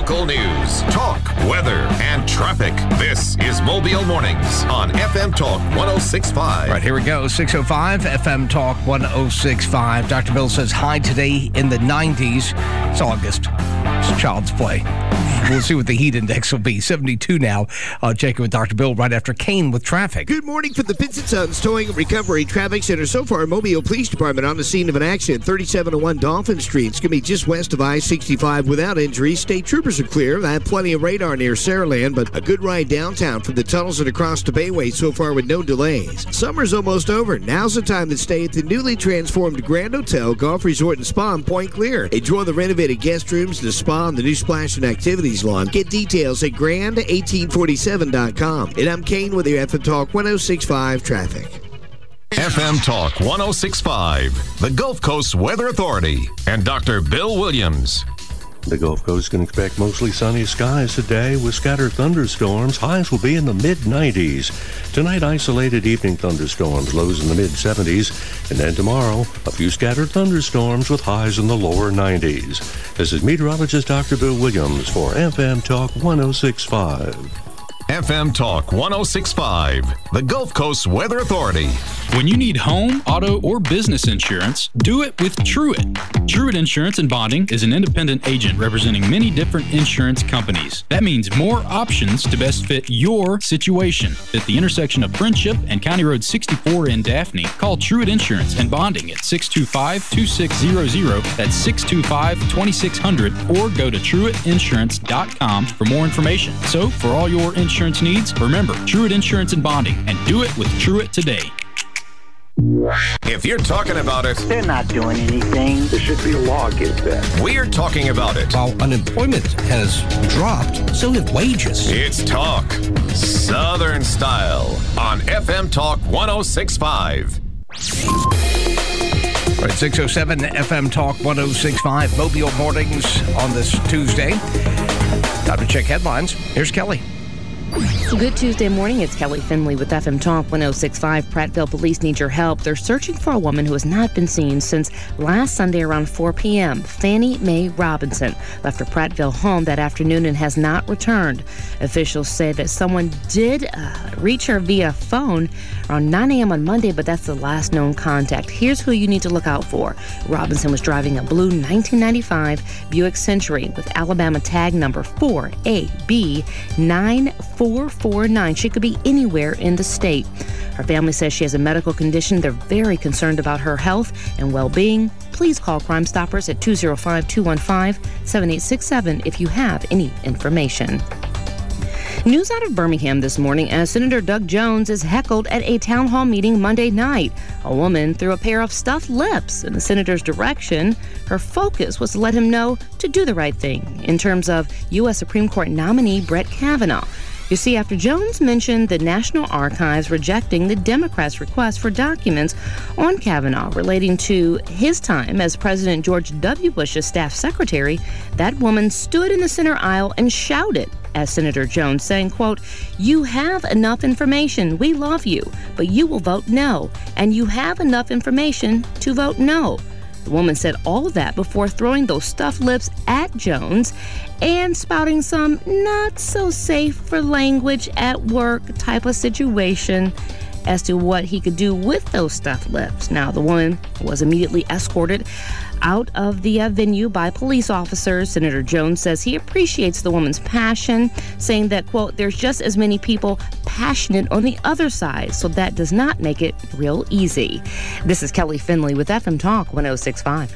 Local news, talk, weather, and traffic. This is Mobile Mornings on FM Talk 106.5. Right, here we go. 6:05, FM Talk 106.5. Dr. Bill says high today in the 90s. It's August. It's child's play. We'll see what the heat index will be. 72 now. Checking with Dr. Bill right after Kane with traffic. Good morning from the Pitts & Sons Towing and Recovery Traffic Center. So far, Mobile Police Department on the scene of an accident, 3701 Dolphin Street. It's going to be just west of I-65 without injuries. State troopers are clear. I have plenty of radar near Saraland, but a good ride downtown from the tunnels and across the Bayway so far with no delays. Summer's almost over. Now's the time to stay at the newly transformed Grand Hotel Golf Resort and Spa in Point Clear. Enjoy the renovated guest rooms, the spa, and the new splash and activities lawn. Get details at grand1847.com. And I'm Kane with your FM Talk 106.5 traffic. FM Talk 106.5, the Gulf Coast Weather Authority, and Dr. Bill Williams. The Gulf Coast can expect mostly sunny skies today with scattered thunderstorms. Highs will be in the mid-90s. Tonight, isolated evening thunderstorms, lows in the mid-70s. And then tomorrow, a few scattered thunderstorms with highs in the lower 90s. This is meteorologist Dr. Bill Williams for FM Talk 106.5. FM Talk 106.5, the Gulf Coast Weather Authority. When you need home, auto, or business insurance, do it with Truett. Truett Insurance and Bonding is an independent agent representing many different insurance companies. That means more options to best fit your situation. At the intersection of Friendship and County Road 64 in Daphne, call Truett Insurance and Bonding at 625-2600. That's 625-2600, or go to TruettInsurance.com for more information. So, for all your insurance needs, remember Truett Insurance and Bonding, and do it with Truett today. If you're talking about it, they're not doing anything. There should be a law against that. We're talking about it. While unemployment has dropped, so have wages. It's talk, Southern style, on FM Talk 106.5. Right, 6:07, FM Talk 106.5, Mobile Mornings on this Tuesday. Time to check headlines. Here's Kelly. Good Tuesday morning. It's Kelly Finley with FM Talk 106.5. Prattville police need your help. They're searching for a woman who has not been seen since last Sunday around 4 p.m. Fannie Mae Robinson left her Prattville home that afternoon and has not returned. Officials say that someone did reach her via phone around 9 a.m. on Monday, but that's the last known contact. Here's who you need to look out for. Robinson was driving a blue 1995 Buick Century with Alabama tag number 4AB9449. She could be anywhere in the state. Her family says she has a medical condition. They're very concerned about her health and well-being. Please call Crime Stoppers at 205-215-7867 if you have any information. News out of Birmingham this morning as Senator Doug Jones is heckled at a town hall meeting Monday night. A woman threw a pair of stuffed lips in the senator's direction. Her focus was to let him know to do the right thing in terms of U.S. Supreme Court nominee Brett Kavanaugh. You see, after Jones mentioned the National Archives rejecting the Democrats' request for documents on Kavanaugh relating to his time as President George W. Bush's staff secretary, that woman stood in the center aisle and shouted at Senator Jones, saying, quote, "You have enough information. We love you, but you will vote no. And you have enough information to vote no." The woman said all of that before throwing those stuffed lips at Jones and spouting some not so safe for language at work type of situation as to what he could do with those stuffed lips. Now, the woman was immediately escorted out of the venue by police officers. Senator Jones says he appreciates the woman's passion, saying that, quote, "There's just as many people passionate on the other side, so that does not make it real easy." This is Kelly Finley with FM Talk 106.5.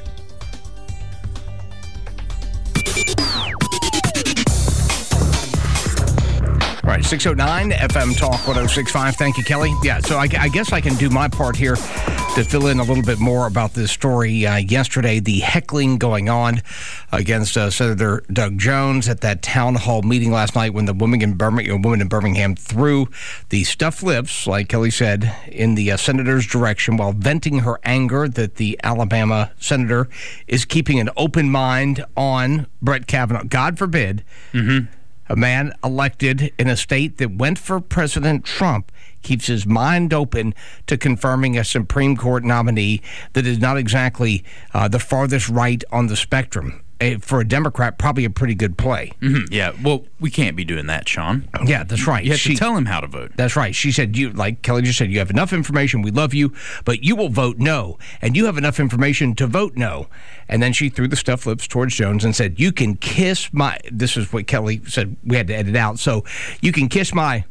All right, 6:09, FM Talk 106.5. Thank you, Kelly. Yeah, so I guess I can do my part here to fill in a little bit more about this story. Yesterday, the heckling going on against Senator Doug Jones at that town hall meeting last night when the woman in Birmingham threw the stuffed lips, like Kelly said, in the senator's direction while venting her anger that the Alabama senator is keeping an open mind on Brett Kavanaugh. God forbid. A man elected in a state that went for President Trump keeps his mind open to confirming a Supreme Court nominee that is not exactly the farthest right on the spectrum. for a Democrat, probably a pretty good play. Mm-hmm. Yeah, well, we can't be doing that, Sean. Yeah, that's right. You have to tell him how to vote. That's right. She said, like Kelly just said, you have enough information, we love you, but you will vote no. And you have enough information to vote no. And then she threw the stuffed lips towards Jones and said, you can kiss my, this is what Kelly said we had to edit out, so you can kiss my...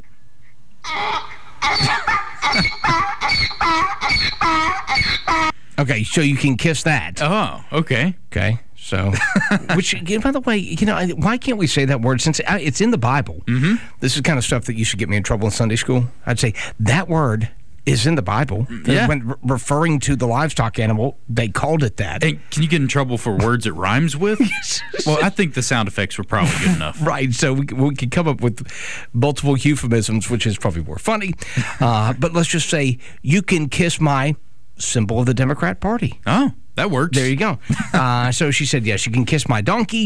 Okay, so you can kiss that. Oh, okay. Okay, so, which, by the way, why can't we say that word since it's in the Bible? Mm-hmm. This is kind of stuff that used to get me in trouble in Sunday school. I'd say that word is in the Bible. Yeah. When referring to the livestock animal, they called it that. And can you get in trouble for words it rhymes with? Well, I think the sound effects were probably good enough. Right, so we could come up with multiple euphemisms, which is probably more funny. But let's just say, you can kiss my symbol of the Democrat Party. Oh, that works. There you go. So she said, yes, you can kiss my donkey.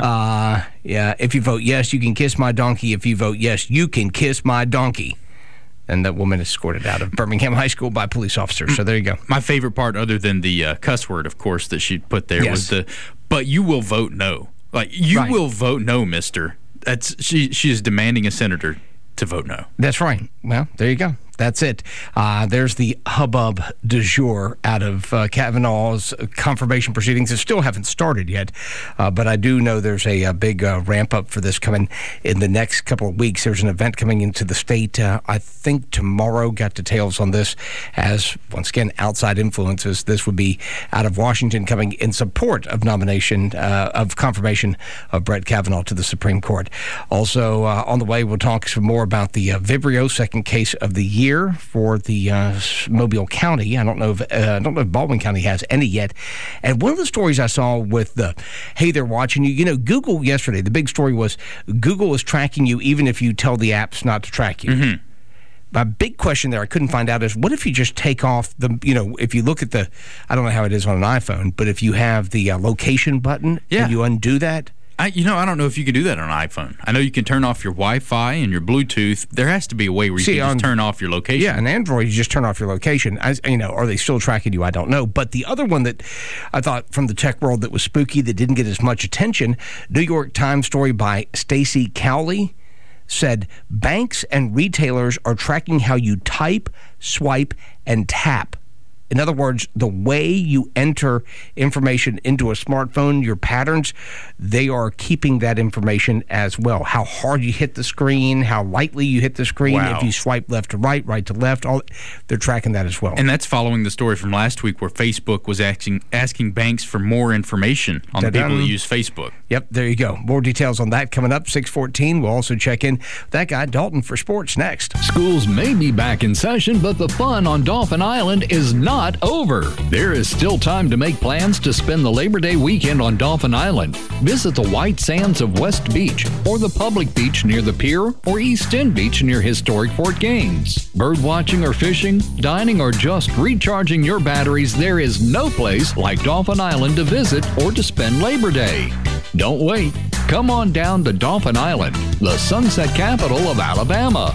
Yeah, if you vote yes, you can kiss my donkey. If you vote yes, you can kiss my donkey. And that woman is escorted out of Birmingham High School by police officers. So there you go. My favorite part, other than the cuss word, of course, that she put there was but you will vote no. Like, you will vote no, mister. She is demanding a senator to vote no. That's right. Well, there you go. That's it. There's the hubbub du jour out of Kavanaugh's confirmation proceedings. It still haven't started yet, but I do know there's a big ramp up for this coming in the next couple of weeks. There's an event coming into the state, I think tomorrow. Got details on this as, once again, outside influences. This would be out of Washington coming in support of nomination, of confirmation of Brett Kavanaugh to the Supreme Court. Also, on the way, we'll talk some more about the Vibrio second case of the year for the Mobile County. I don't know if Baldwin County has any yet. And one of the stories I saw with the, hey, they're watching you. Google yesterday, the big story was Google is tracking you even if you tell the apps not to track you. Mm-hmm. My big question there I couldn't find out is, what if you just take off the, if you look at the, I don't know how it is on an iPhone, but if you have the location button and you undo that? I don't know if you can do that on an iPhone. I know you can turn off your Wi-Fi and your Bluetooth. There has to be a way where you can just turn off your location. Yeah, on Android, you just turn off your location. Are they still tracking you? I don't know. But the other one that I thought from the tech world that was spooky, that didn't get as much attention, New York Times story by Stacy Cowley said, banks and retailers are tracking how you type, swipe, and tap. In other words, the way you enter information into a smartphone, your patterns, they are keeping that information as well. How hard you hit the screen, how lightly you hit the screen, if you swipe left to right, right to left, they're tracking that as well. And that's following the story from last week where Facebook was asking banks for more information on the people who use Facebook. Yep, there you go. More details on that coming up, 6:14. We'll also check in with that guy, Dalton, for sports next. Schools may be back in session, but the fun on Dauphin Island is not over. There is still time to make plans to spend the Labor Day weekend on Dauphin Island. Visit the white sands of West Beach or the public beach near the pier or East End Beach near historic Fort Gaines. Bird watching or fishing, dining, or just recharging your batteries, there is no place like Dauphin Island to visit or to spend Labor Day. Don't wait. Come on down to Dauphin Island, the sunset capital of Alabama.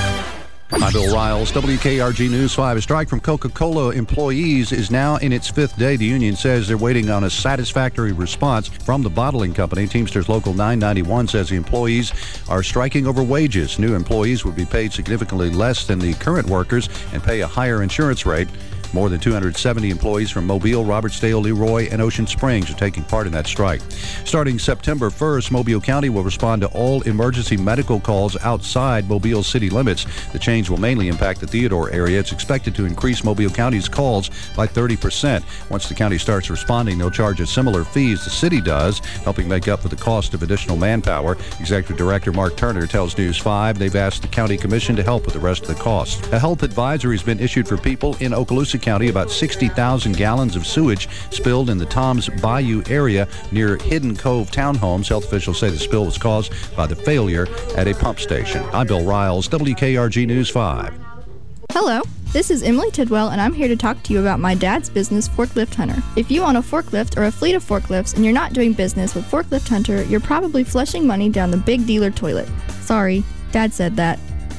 I'm Bill Riles, WKRG News 5. A strike from Coca-Cola employees is now in its fifth day. The union says they're waiting on a satisfactory response from the bottling company. Teamsters Local 991 says the employees are striking over wages. New employees would be paid significantly less than the current workers and pay a higher insurance rate. More than 270 employees from Mobile, Robertsdale, Leroy, and Ocean Springs are taking part in that strike. Starting September 1st, Mobile County will respond to all emergency medical calls outside Mobile city limits. The change will mainly impact the Theodore area. It's expected to increase Mobile County's calls by 30%. Once the county starts responding, they'll charge a similar fee as the city does, helping make up for the cost of additional manpower. Executive Director Mark Turner tells News 5 they've asked the county commission to help with the rest of the cost. A health advisory has been issued for people in Okaloosa County. About 60,000 gallons of sewage spilled in the Toms Bayou area near Hidden Cove Townhomes. Health officials say the spill was caused by the failure at a pump station. I'm Bill Riles, WKRG News 5. Hello, this is Emily Tidwell, and I'm here to talk to you about my dad's business, Forklift Hunter. If you own a forklift or a fleet of forklifts and you're not doing business with Forklift Hunter, you're probably flushing money down the big dealer toilet. Sorry, Dad said that.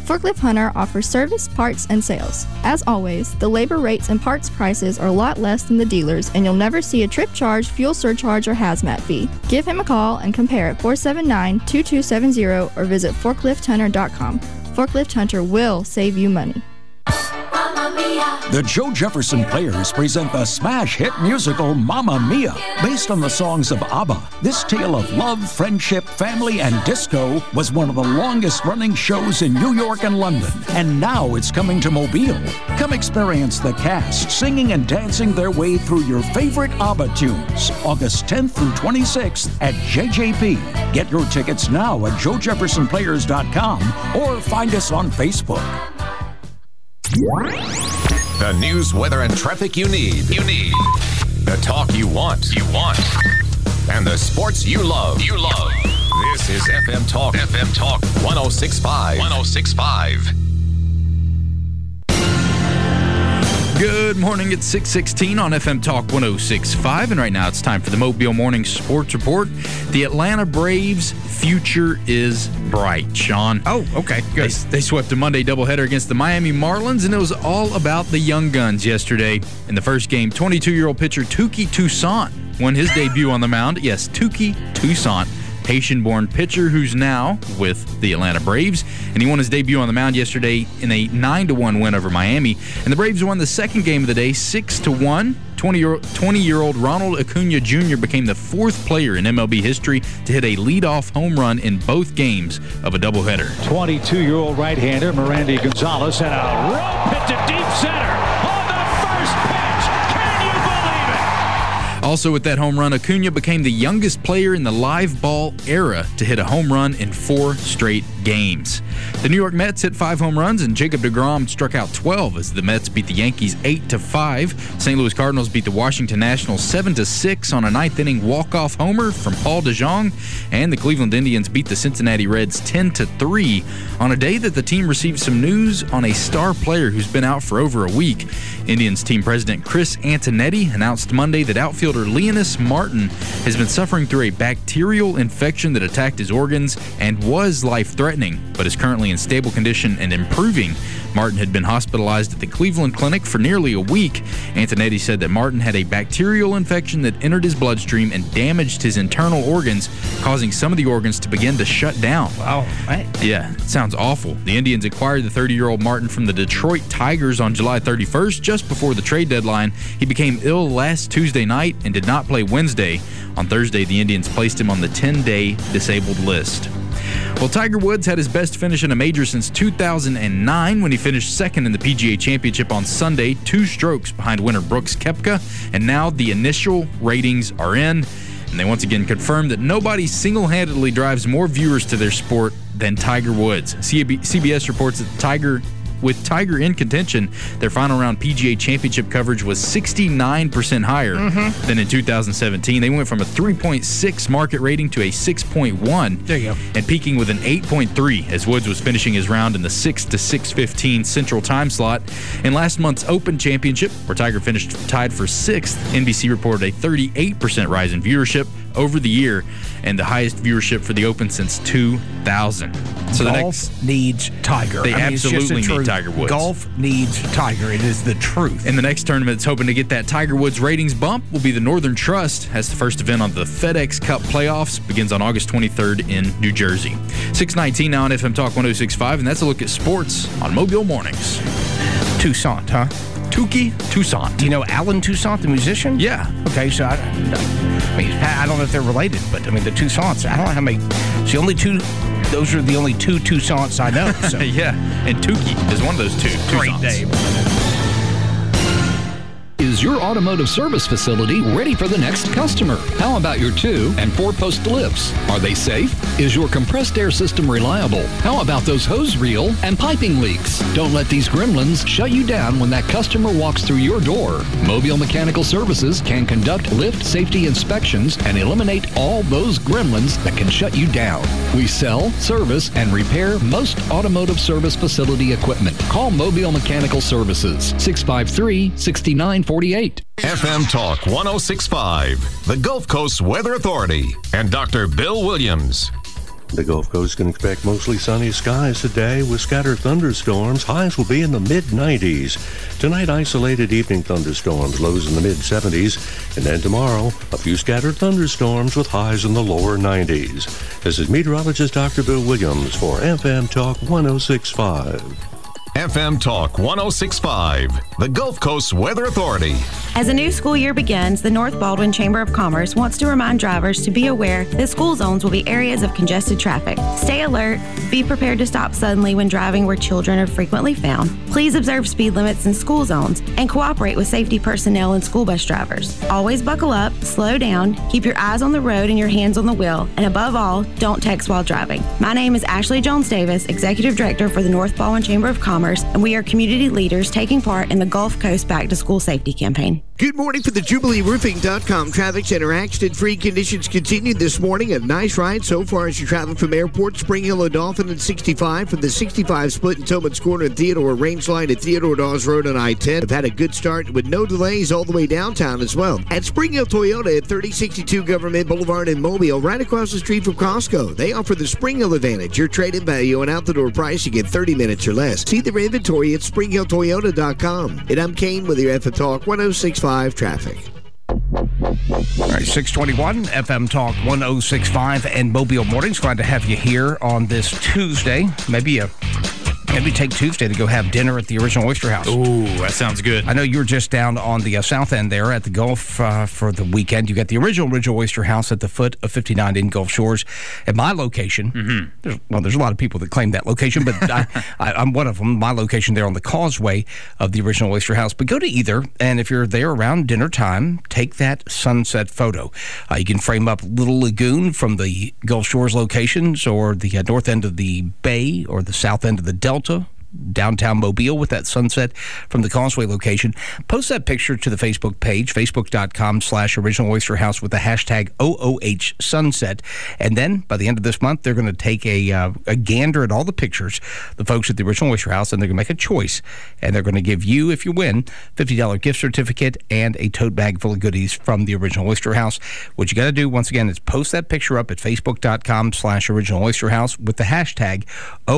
Forklift Hunter offers service, parts, and sales. As always, the labor rates and parts prices are a lot less than the dealers, and you'll never see a trip charge, fuel surcharge, or hazmat fee. Give him a call and compare at 479-2270 or visit forklifthunter.com. Forklift Hunter will save you money. The Joe Jefferson Players present the smash hit musical Mamma Mia. Based on the songs of ABBA, this tale of love, friendship, family, and disco was one of the longest-running shows in New York and London. And now it's coming to Mobile. Come experience the cast singing and dancing their way through your favorite ABBA tunes. August 10th through 26th at JJP. Get your tickets now at joejeffersonplayers.com or find us on Facebook. The news, weather, and traffic you need. The talk you want. And the sports you love. This is FM Talk 106.5. Good morning. It's 6:16 on FM Talk 106.5, and right now it's time for the Mobile Morning Sports Report. The Atlanta Braves' future is bright, Sean. Oh, okay, good. They swept a Monday doubleheader against the Miami Marlins, and it was all about the young guns yesterday. In the first game, 22-year-old pitcher Touki Toussaint won his debut on the mound. Yes, Touki Toussaint, Haitian-born pitcher who's now with the Atlanta Braves, and he won his debut on the mound yesterday in a 9-1 win over Miami. And the Braves won the second game of the day 6-1. 20-year-old Ronald Acuna Jr. became the fourth player in MLB history to hit a leadoff home run in both games of a doubleheader. 22-year-old right-hander Merandy Gonzalez and a rope hit to deep center on the first pitch. Can you believe it? Also with that home run, Acuna became the youngest player in the live ball era to hit a home run in 4 straight games. The New York Mets hit 5 home runs, and Jacob deGrom struck out 12 as the Mets beat the Yankees 8-5. St. Louis Cardinals beat the Washington Nationals 7-6 on a 9th-inning walk-off homer from Paul DeJong, and the Cleveland Indians beat the Cincinnati Reds 10-3 on a day that the team received some news on a star player who's been out for over a week. Indians team president Chris Antonetti announced Monday that outfielder Leonys Martin has been suffering through a bacterial infection that attacked his organs and was life-threatening, but is currently in stable condition and improving. Martin had been hospitalized at the Cleveland Clinic for nearly a week. Antonetti said that Martin had a bacterial infection that entered his bloodstream and damaged his internal organs, causing some of the organs to begin to shut down. Wow. Right. Yeah, it sounds awful. The Indians acquired the 30-year-old Martin from the Detroit Tigers on July 31st, just before the trade deadline. He became ill last Tuesday night and did not play Wednesday. On Thursday, the Indians placed him on the 10-day disabled list. Well, Tiger Woods had his best finish in a major since 2009 when he finished second in the PGA Championship on Sunday, 2 strokes behind winner Brooks Koepka, and now the initial ratings are in, and they once again confirmed that nobody single-handedly drives more viewers to their sport than Tiger Woods. CBS reports that with Tiger in contention, their final round PGA Championship coverage was 69% higher than in 2017. They went from a 3.6 market rating to a 6.1. There you go. And peaking with an 8.3 as Woods was finishing his round in the 6 to 6:15 Central Time slot. In last month's Open Championship, where Tiger finished tied for 6th, NBC reported a 38% rise in viewership over the year and the highest viewership for the Open since 2000. So Golf needs Tiger. They absolutely need Tiger Woods. Golf needs Tiger. It is the truth. And the next tournament that's hoping to get that Tiger Woods ratings bump will be the Northern Trust, as the first event on the FedEx Cup playoffs begins on August 23rd in New Jersey. 6:19 now on FM Talk 106.5, and that's a look at sports on Mobile Mornings. Toussaint, huh? Touki Toussaint. Do you know Alan Toussaint, the musician? Yeah. Okay, so I don't know if they're related, but I mean the Toussaints. I don't know how many. It's the only two. Those are the only 2 Toussaints I know. So. Yeah, and Touki is one of those 2. Great name. Is your automotive service facility ready for the next customer? How about your 2- and 4-post lifts? Are they safe? Is your compressed air system reliable? How about those hose reel and piping leaks? Don't let these gremlins shut you down when that customer walks through your door. Mobile Mechanical Services can conduct lift safety inspections and eliminate all those gremlins that can shut you down. We sell, service, and repair most automotive service facility equipment. Call Mobile Mechanical Services, 653-6948. FM Talk 106.5, the Gulf Coast Weather Authority, and Dr. Bill Williams. The Gulf Coast can expect mostly sunny skies today with scattered thunderstorms. Highs will be in the mid-90s. Tonight, isolated evening thunderstorms, lows in the mid-70s. And then tomorrow, a few scattered thunderstorms with highs in the lower 90s. This is meteorologist Dr. Bill Williams for FM Talk 106.5. FM Talk 106.5, the Gulf Coast Weather Authority. As a new school year begins, the North Baldwin Chamber of Commerce wants to remind drivers to be aware that school zones will be areas of congested traffic. Stay alert, be prepared to stop suddenly when driving where children are frequently found. Please observe speed limits in school zones and cooperate with safety personnel and school bus drivers. Always buckle up, slow down, keep your eyes on the road and your hands on the wheel, and above all, don't text while driving. My name is Ashley Jones-Davis, Executive Director for the North Baldwin Chamber of Commerce, and we are community leaders taking part in the Gulf Coast Back to School Safety Campaign. Good morning for the JubileeRoofing.com traffic center. Accident-free conditions continue this morning. A nice ride so far as you travel from Airport, Spring Hill, and Dolphin at 65, from the 65 split in Tillman's Corner and Theodore Range Line at Theodore Dawes Road on I-10. Have had a good start with no delays all the way downtown as well. At Spring Hill Toyota at 3062 Government Boulevard in Mobile, right across the street from Costco. They offer the Spring Hill Advantage. Your trade-in value and out-the-door price, you get 30 minutes or less. See their inventory at SpringHillToyota.com. And I'm Kane with your FM Talk 106.5 traffic. All right, 621 FM Talk 106.5 and Mobile Mornings. Glad to have you here on this Tuesday. Maybe take Tuesday to go have dinner at the Original Oyster House. Ooh, that sounds good. I know you were just down on the south end there at the Gulf for the weekend. You got the original Oyster House at the foot of 59 in Gulf Shores. At my location, there's a lot of people that claim that location, but I'm one of them. My location there on the causeway of the Original Oyster House. But go to either, and if you're there around dinner time, take that sunset photo. You can frame up Little Lagoon from the Gulf Shores locations, or the north end of the bay, or the south end of the Delta, downtown Mobile with that sunset from the Causeway location. Post that picture to the Facebook page, facebook.com/Original Oyster House with the hashtag OOH Sunset. And then by the end of this month, they're going to take a gander at all the pictures, the folks at the Original Oyster House, and they're going to make a choice. And they're going to give you, if you win, $50 gift certificate and a tote bag full of goodies from the Original Oyster House. What you got to do, once again, is post that picture up at facebook.com/Original Oyster House with the hashtag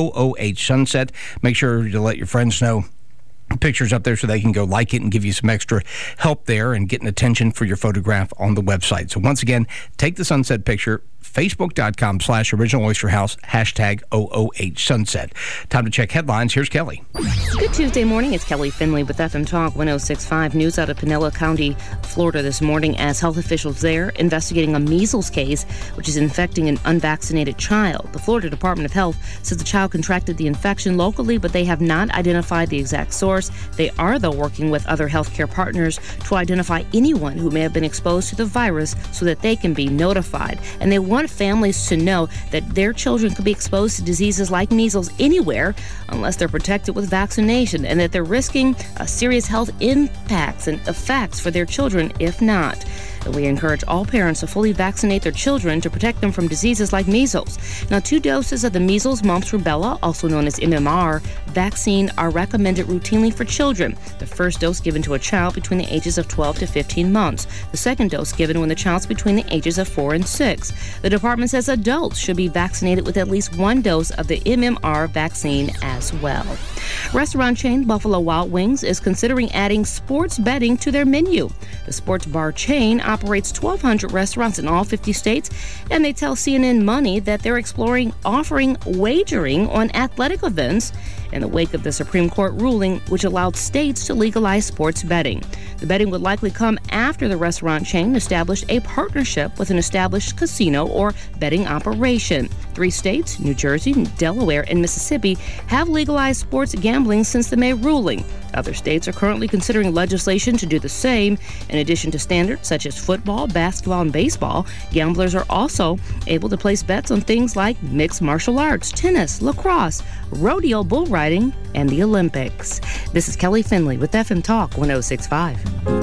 OOH Sunset. Make sure to let your friends know pictures up there so they can go like it and give you some extra help there and getting attention for your photograph on the website. So once again, take the sunset picture, facebook.com/Original Oyster House, hashtag OOH Sunset. Time to check headlines. Here's Kelly. Good Tuesday morning. It's Kelly Finley with FM Talk 106.5. News out of Pinellas County, Florida this morning, as health officials there investigating a measles case which is infecting an unvaccinated child. The Florida Department of Health says the child contracted the infection locally, but they have not identified the exact source. They are, though, working with other healthcare partners to identify anyone who may have been exposed to the virus so that they can be notified. And they want families to know that their children could be exposed to diseases like measles anywhere unless they're protected with vaccination, and that they're risking serious health impacts and effects for their children if not. And we encourage all parents to fully vaccinate their children to protect them from diseases like measles. Now, 2 doses of the measles, mumps, rubella, also known as MMR, vaccine are recommended routinely for children. The first dose given to a child between the ages of 12 to 15 months. The second dose given when the child's between the ages of 4 and 6. The department says adults should be vaccinated with at least 1 dose of the MMR vaccine as well. Restaurant chain Buffalo Wild Wings is considering adding sports betting to their menu. The sports bar chain operates 1,200 restaurants in all 50 states, and they tell CNN Money that they're exploring offering wagering on athletic events in the wake of the Supreme Court ruling, which allowed states to legalize sports betting. The betting would likely come after the restaurant chain established a partnership with an established casino or betting operation. 3 states, New Jersey, Delaware, and Mississippi, have legalized sports gambling since the May ruling. Other states are currently considering legislation to do the same. In addition to standards such as football, basketball, and baseball, gamblers are also able to place bets on things like mixed martial arts, tennis, lacrosse, rodeo, bull riding, and the Olympics. This is Kelly Finley with FM Talk 106.5.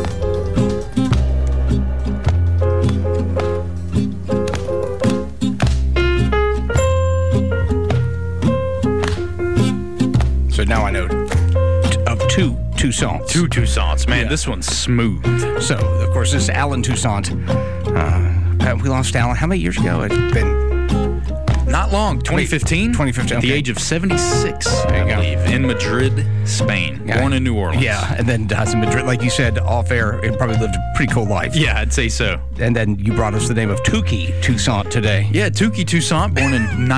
So now I know of two Toussaints. 2 Toussaints. Man, this one's smooth. So, of course, this is Alan Toussaint. We lost Alan how many years ago? It's been not long. 2015? 2015. At the age of 76, I believe, in Madrid, Spain. Born in New Orleans. Yeah, and then dies in Madrid. Like you said, off air, it probably lived a pretty cool life. Yeah, I'd say so. And then you brought us the name of Touki Toussaint today. Yeah, Touki Toussaint, born in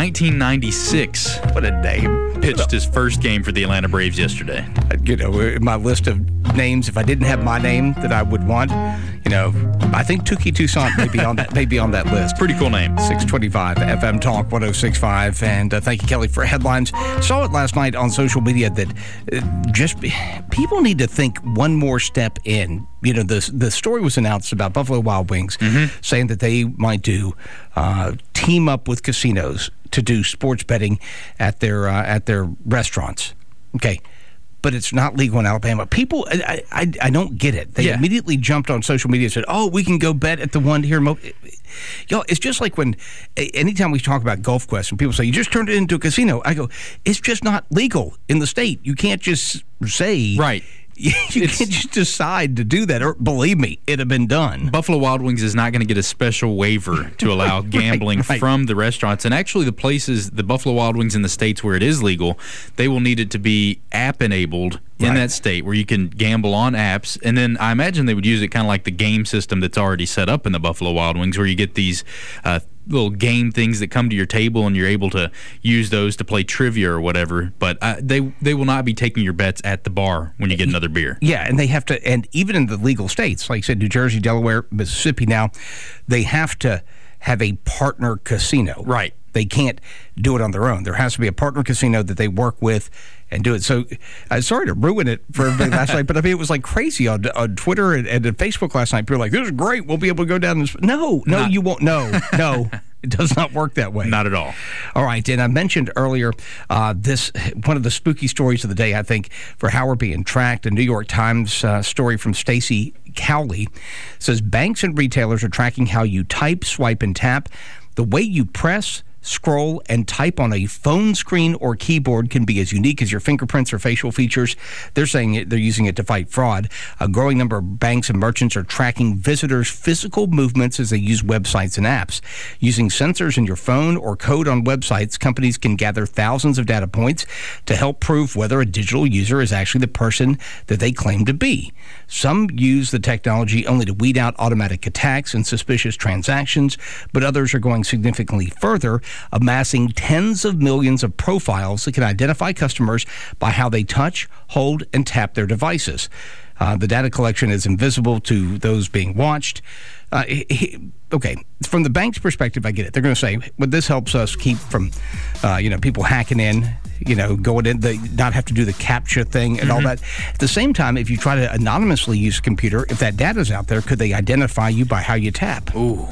1996. What a name. Pitched his first game for the Atlanta Braves yesterday. You know, in my list of names, if I didn't have my name that I would want, you know, I think Touki Toussaint may be on that list. Pretty cool name. 625 FM Talk 106.5. And thank you, Kelly, for headlines. Saw it last night on social media that just people need to think one more step in. You know, the story was announced about Buffalo Wild Wings saying that they might do team up with casinos to do sports betting at their restaurants. Okay. But it's not legal in Alabama. People, I don't get it. They immediately jumped on social media and said, oh, we can go bet at the one here. Y'all, it's just like when, anytime we talk about Gulf Quest and people say, you just turned it into a casino. I go, it's just not legal in the state. You can't just say. Right. You can't just decide to do that. Or believe me, it'd have been done. Buffalo Wild Wings is not going to get a special waiver to allow gambling from the restaurants. And actually, the places, the Buffalo Wild Wings in the states where it is legal, they will need it to be app-enabled in that state where you can gamble on apps. And then I imagine they would use it kind of like the game system that's already set up in the Buffalo Wild Wings, where you get these little game things that come to your table and you're able to use those to play trivia or whatever. But they will not be taking your bets at the bar when you get another beer. Yeah, and they have to, and even in the legal states, like I said, New Jersey, Delaware, Mississippi now, they have to have a partner casino. Right. They can't do it on their own. There has to be a partner casino that they work with and do it. So I'm sorry to ruin it for everybody last night, but I mean, it was like crazy on Twitter and on Facebook last night. People were like, this is great. We'll be able to go down and... No, you won't. No. It does not work that way. Not at all. All right, and I mentioned earlier this one of the spooky stories of the day, I think, for how we're being tracked. A New York Times story from Stacy Cowley says banks and retailers are tracking how you type, swipe, and tap. The way you press, scroll, and type on a phone screen or keyboard can be as unique as your fingerprints or facial features. They're saying they're using it to fight fraud. A growing number of banks and merchants are tracking visitors' physical movements as they use websites and apps. Using sensors in your phone or code on websites, companies can gather thousands of data points to help prove whether a digital user is actually the person that they claim to be. Some use the technology only to weed out automatic attacks and suspicious transactions, but others are going significantly further, amassing tens of millions of profiles that can identify customers by how they touch, hold, and tap their devices. The data collection is invisible to those being watched. Okay, from the bank's perspective, I get it. They're going to say, well, this helps us keep from, people hacking in, going in, not have to do the CAPTCHA thing and all that. At the same time, if you try to anonymously use a computer, if that data's out there, could they identify you by how you tap? Ooh.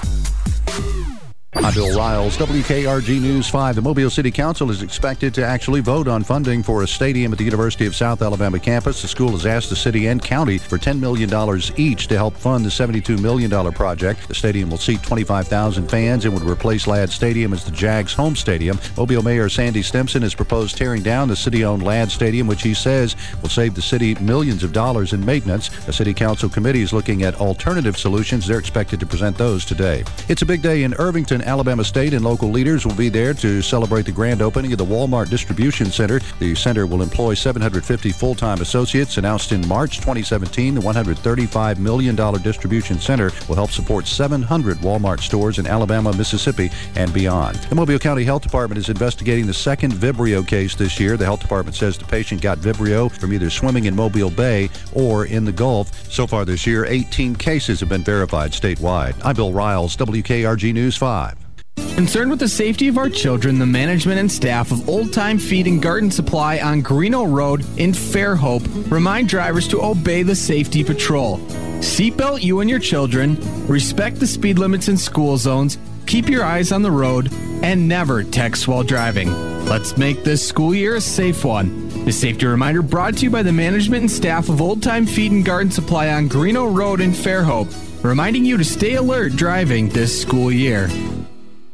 I'm Bill Riles, WKRG News 5. The Mobile City Council is expected to actually vote on funding for a stadium at the University of South Alabama campus. The school has asked the city and county for $10 million each to help fund the $72 million project. The stadium will seat 25,000 fans and would replace Ladd Stadium as the Jags' home stadium. Mobile Mayor Sandy Stimson has proposed tearing down the city-owned Ladd Stadium, which he says will save the city millions of dollars in maintenance. The City Council committee is looking at alternative solutions. They're expected to present those today. It's a big day in Irvington, Alabama State, and local leaders will be there to celebrate the grand opening of the Walmart Distribution Center. The center will employ 750 full-time associates. Announced in March 2017, the $135 million distribution center will help support 700 Walmart stores in Alabama, Mississippi, and beyond. The Mobile County Health Department is investigating the second Vibrio case this year. The health department says the patient got Vibrio from either swimming in Mobile Bay or in the Gulf. So far this year, 18 cases have been verified statewide. I'm Bill Riles, WKRG News 5. Concerned with the safety of our children, the management and staff of Old Time Feed and Garden Supply on Greeno Road in Fairhope remind drivers to obey the safety patrol. Seatbelt you and your children, respect the speed limits in school zones, keep your eyes on the road, and never text while driving. Let's make this school year a safe one. This safety reminder brought to you by the management and staff of Old Time Feed and Garden Supply on Greeno Road in Fairhope, reminding you to stay alert driving this school year.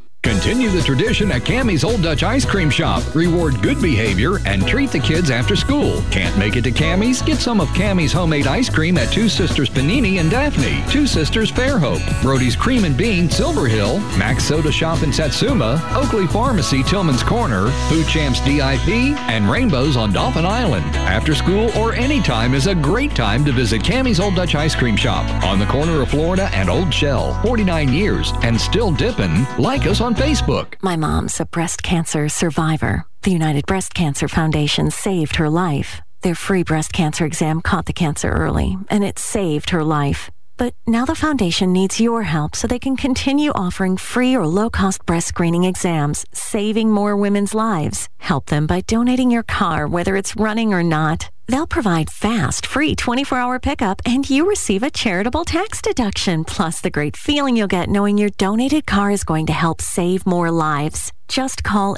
Continue the tradition at Cammie's Old Dutch Ice Cream Shop. Reward good behavior and treat the kids after school. Can't make it to Cammie's? Get some of Cammie's homemade ice cream at Two Sisters Panini in Daphne, Two Sisters Fairhope, Brody's Cream and Bean, Silver Hill, Max Soda Shop in Satsuma, Oakley Pharmacy, Tillman's Corner, Food Champs DIP, and Rainbows on Dolphin Island. After school or anytime is a great time to visit Cammie's Old Dutch Ice Cream Shop on the corner of Florida and Old Shell. 49 years and still dipping. Like us on Facebook. My mom's a breast cancer survivor. The United Breast Cancer Foundation saved her life. Their free breast cancer exam caught the cancer early, and it saved her life. But now the foundation needs your help so they can continue offering free or low-cost breast screening exams, saving more women's lives. Help them by donating your car, whether it's running or not. They'll provide fast, free 24-hour pickup, and you receive a charitable tax deduction, plus the great feeling you'll get knowing your donated car is going to help save more lives. Just call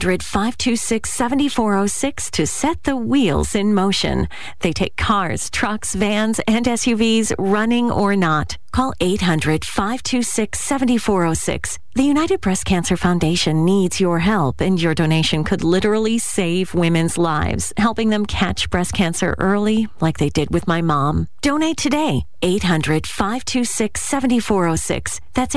800-526-7406 to set the wheels in motion. They take cars, trucks, vans, and SUVs, running or not. Call 800-526-7406. The United Breast Cancer Foundation needs your help, and your donation could literally save women's lives, helping them catch breast cancer early, like they did with my mom. Donate today. 800-526-7406. That's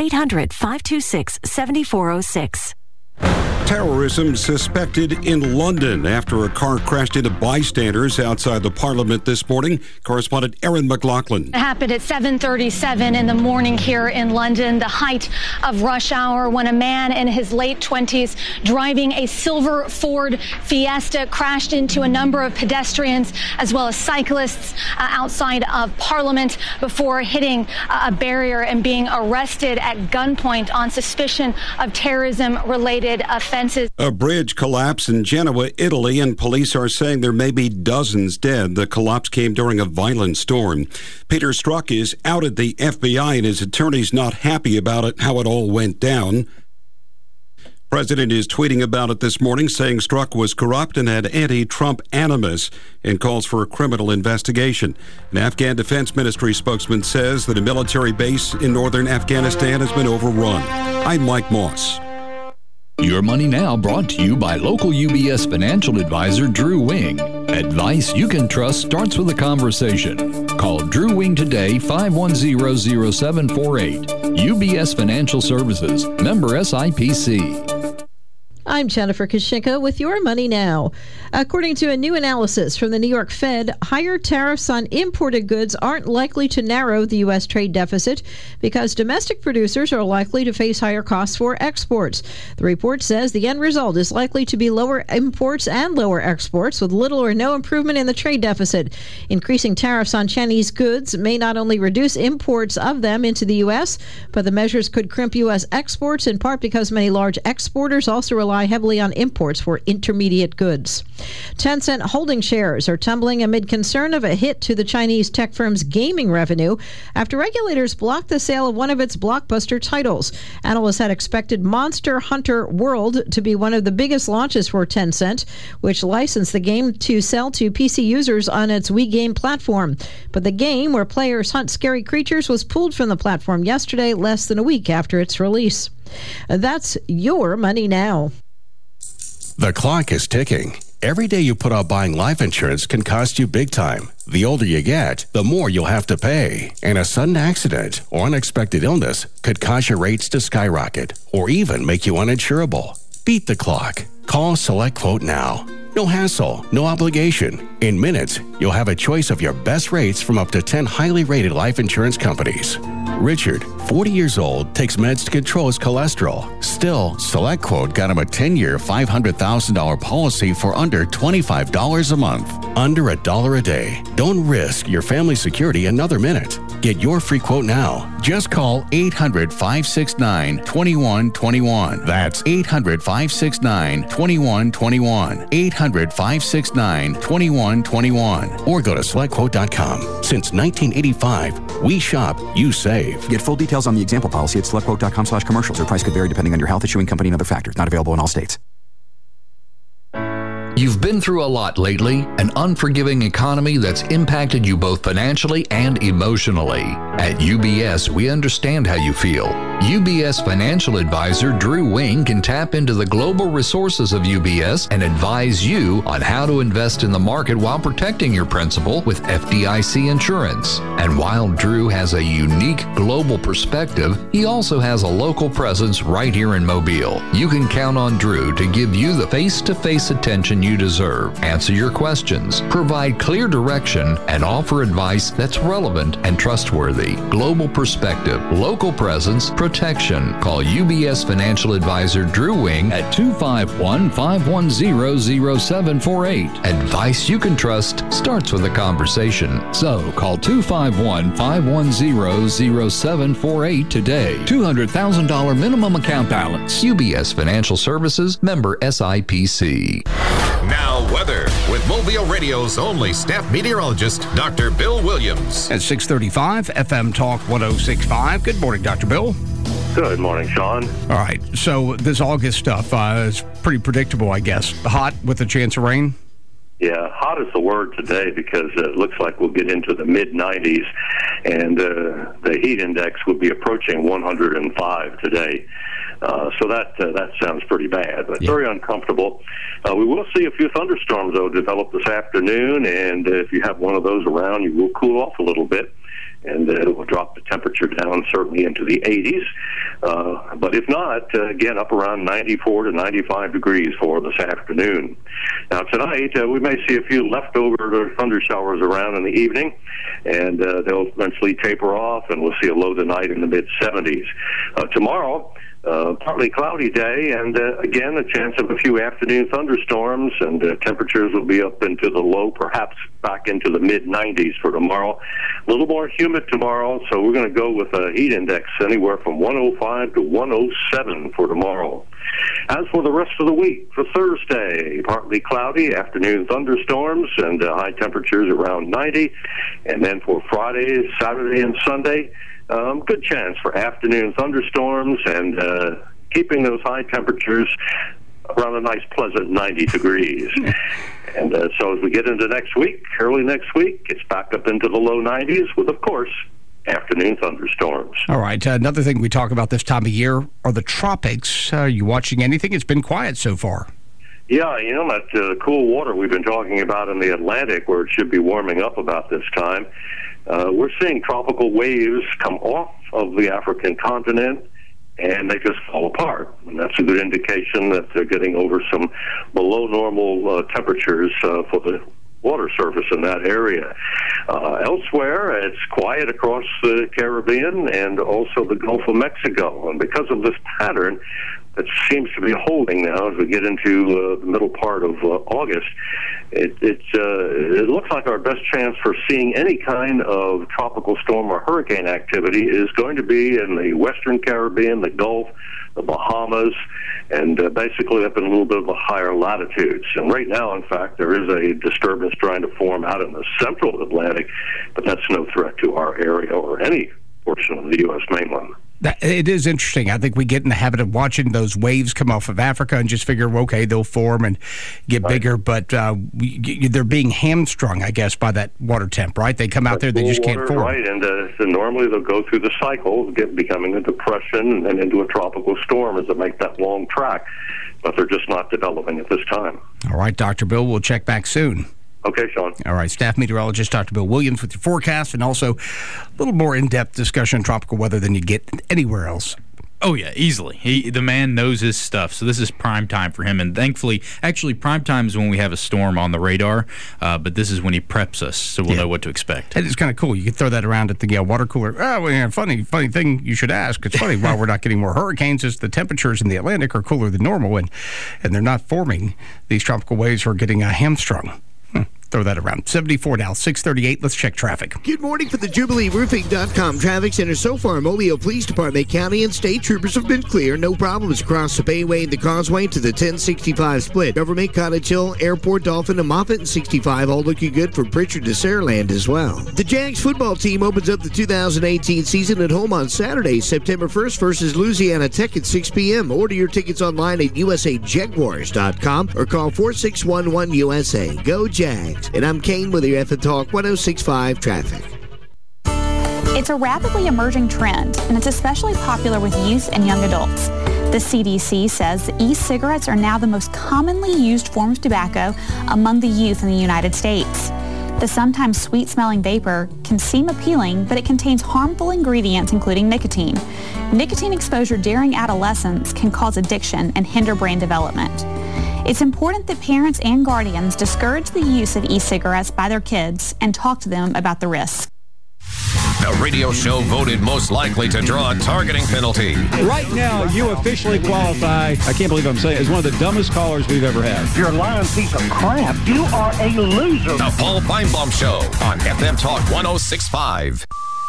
800-526-7406. Terrorism suspected in London after a car crashed into bystanders outside the Parliament this morning. Correspondent Erin McLaughlin. It happened at 7:37 in the morning here in London, the height of rush hour, when a man in his late 20s driving a silver Ford Fiesta crashed into a number of pedestrians as well as cyclists outside of Parliament before hitting a barrier and being arrested at gunpoint on suspicion of terrorism-related offenses. A bridge collapsed in Genoa, Italy, and police are saying there may be dozens dead. The collapse came during a violent storm. Peter Strzok is out at the FBI, and his attorney's not happy about it, how it all went down. President is tweeting about it this morning, saying Strzok was corrupt and had anti-Trump animus and calls for a criminal investigation. An Afghan Defense Ministry spokesman says that a military base in northern Afghanistan has been overrun. I'm Mike Moss. Your Money Now brought to you by local UBS financial advisor Drew Wing. Advice you can trust starts with a conversation. Call Drew Wing today, 510-0748. UBS Financial Services, member SIPC. I'm Jennifer Kashinka with Your Money Now. According to a new analysis from the New York Fed, higher tariffs on imported goods aren't likely to narrow the U.S. trade deficit because domestic producers are likely to face higher costs for exports. The report says the end result is likely to be lower imports and lower exports with little or no improvement in the trade deficit. Increasing tariffs on Chinese goods may not only reduce imports of them into the U.S., but the measures could crimp U.S. exports, in part because many large exporters also rely heavily on imports for intermediate goods. Tencent holding shares are tumbling amid concern of a hit to the Chinese tech firm's gaming revenue after regulators blocked the sale of one of its blockbuster titles. Analysts had expected Monster Hunter World to be one of the biggest launches for Tencent, which licensed the game to sell to PC users on its WeGame platform. But the game, where players hunt scary creatures, was pulled from the platform yesterday, less than a week after its release. That's Your Money Now. The clock is ticking. Every day you put off buying life insurance can cost you big time. The older you get, the more you'll have to pay. And a sudden accident or unexpected illness could cause your rates to skyrocket or even make you uninsurable. Beat the clock. Call SelectQuote now. No hassle, no obligation. In minutes, you'll have a choice of your best rates from up to 10 highly rated life insurance companies. Richard, 40 years old, takes meds to control his cholesterol. Still, SelectQuote got him a 10-year, $500,000 policy for under $25 a month. Under $1 a day. Don't risk your family's security another minute. Get your free quote now. Just call 800-569-2121. That's 800-569-2121. 800-569-2121. Or go to SelectQuote.com. Since 1985, we shop, you save. Get full details on the example policy at SelectQuote.com/commercials. Or price could vary depending on your health, issuing company, and other factors. Not available in all states. You've been through a lot lately, an unforgiving economy that's impacted you both financially and emotionally. At UBS, we understand how you feel. UBS financial advisor Drew Wing can tap into the global resources of UBS and advise you on how to invest in the market while protecting your principal with FDIC insurance. And while Drew has a unique global perspective, he also has a local presence right here in Mobile. You can count on Drew to give you the face-to-face attention you deserve, answer your questions, provide clear direction, and offer advice that's relevant and trustworthy. Global perspective, local presence, protection. Call UBS financial advisor Drew Wing at 251-510-0748. Advice you can trust starts with a conversation. So call 251-510-0748 today. $200,000 minimum account balance. UBS Financial Services, member SIPC. Now weather with Mobile Radio's only staff meteorologist, Dr. Bill Williams. At 6:35, FM Talk 106.5. Good morning, Dr. Bill. Good morning, Sean. All right, so this August stuff is pretty predictable, I guess. Hot with a chance of rain? Yeah, hot is the word today because it looks like we'll get into the mid-90s, and the heat index will be approaching 105 today. So that sounds pretty bad, but very uncomfortable. We will see a few thunderstorms, though, develop this afternoon, and if you have one of those around, you will cool off a little bit, and it will drop the temperature down certainly into the 80s. But if not, again, up around 94 to 95 degrees for this afternoon. Now, tonight, we may see a few leftover thunder showers around in the evening, and they'll eventually taper off, and we'll see a low tonight in the mid-70s. Tomorrow, partly cloudy day, and again, a chance of a few afternoon thunderstorms, and temperatures will be up into the low, perhaps back into the mid-90s for tomorrow. A little more humid tomorrow, so we're going to go with a heat index anywhere from 105 to 107 for tomorrow. As for the rest of the week, for Thursday, partly cloudy, afternoon thunderstorms, and high temperatures around 90. And then for Friday, Saturday, and Sunday, good chance for afternoon thunderstorms and keeping those high temperatures around a nice pleasant 90 degrees. And so as we get into next week, early next week, it's back up into the low 90s with, of course, afternoon thunderstorms. All right. Another thing we talk about this time of year are the tropics. Are you watching anything? It's been quiet so far. Yeah, you know, that cool water we've been talking about in the Atlantic, where it should be warming up about this time, we're seeing tropical waves come off of the African continent, and they just fall apart. And that's a good indication that they're getting over some below normal temperatures for the water surface in that area. Elsewhere, it's quiet across the Caribbean and also the Gulf of Mexico. And because of this pattern that seems to be holding now as we get into the middle part of August, it looks like our best chance for seeing any kind of tropical storm or hurricane activity is going to be in the Western Caribbean, the Gulf, the Bahamas, and basically up in a little bit of the higher latitudes. And right now, in fact, there is a disturbance trying to form out in the central Atlantic, but that's no threat to our area or any portion of the U.S. mainland. It is interesting. I think we get in the habit of watching those waves come off of Africa and just figure, okay, they'll form and get bigger, but they're being hamstrung, I guess, by that water temp, right? They come out there, they just can't form. Right, and so normally they'll go through the cycle, becoming a depression and then into a tropical storm as they make that long track, but they're just not developing at this time. All right, Dr. Bill, we'll check back soon. Okay, Sean. All right, staff meteorologist Dr. Bill Williams with your forecast and also a little more in-depth discussion on tropical weather than you'd get anywhere else. Oh, yeah, easily. The man knows his stuff, so this is prime time for him. And thankfully, actually, prime time is when we have a storm on the radar, but this is when he preps us, so we'll know what to expect. And it's kind of cool. You could throw that around at the water cooler. Oh, well, yeah, funny thing you should ask. It's funny, while we're not getting more hurricanes, is the temperatures in the Atlantic are cooler than normal, and they're not forming. These tropical waves are getting hamstrung. Throw that around. 74 now, 638. Let's check traffic. Good morning for the JubileeRoofing.com traffic center. So far, Mobile Police Department, county, and state troopers have been clear. No problems across the Bayway and the Causeway to the 1065 split. Government, Cottage Hill, Airport, Dolphin, and Moffett and 65 all looking good from Pritchard to Saraland as well. The Jags football team opens up the 2018 season at home on Saturday, September 1st versus Louisiana Tech at 6 p.m. Order your tickets online at usajaguars.com or call 4611-USA. Go Jags. And I'm Kane with your FM Talk 106.5 traffic. It's a rapidly emerging trend, and it's especially popular with youth and young adults. The CDC says e-cigarettes are now the most commonly used form of tobacco among the youth in the United States. The sometimes sweet-smelling vapor can seem appealing, but it contains harmful ingredients, including nicotine. Nicotine exposure during adolescence can cause addiction and hinder brain development. It's important that parents and guardians discourage the use of e-cigarettes by their kids and talk to them about the risks. The radio show voted most likely to draw a targeting penalty. Right now, you officially qualify, I can't believe I'm saying it, as one of the dumbest callers we've ever had. You're a lying piece of crap. You are a loser. The Paul Feinbaum Show on FM Talk 106.5.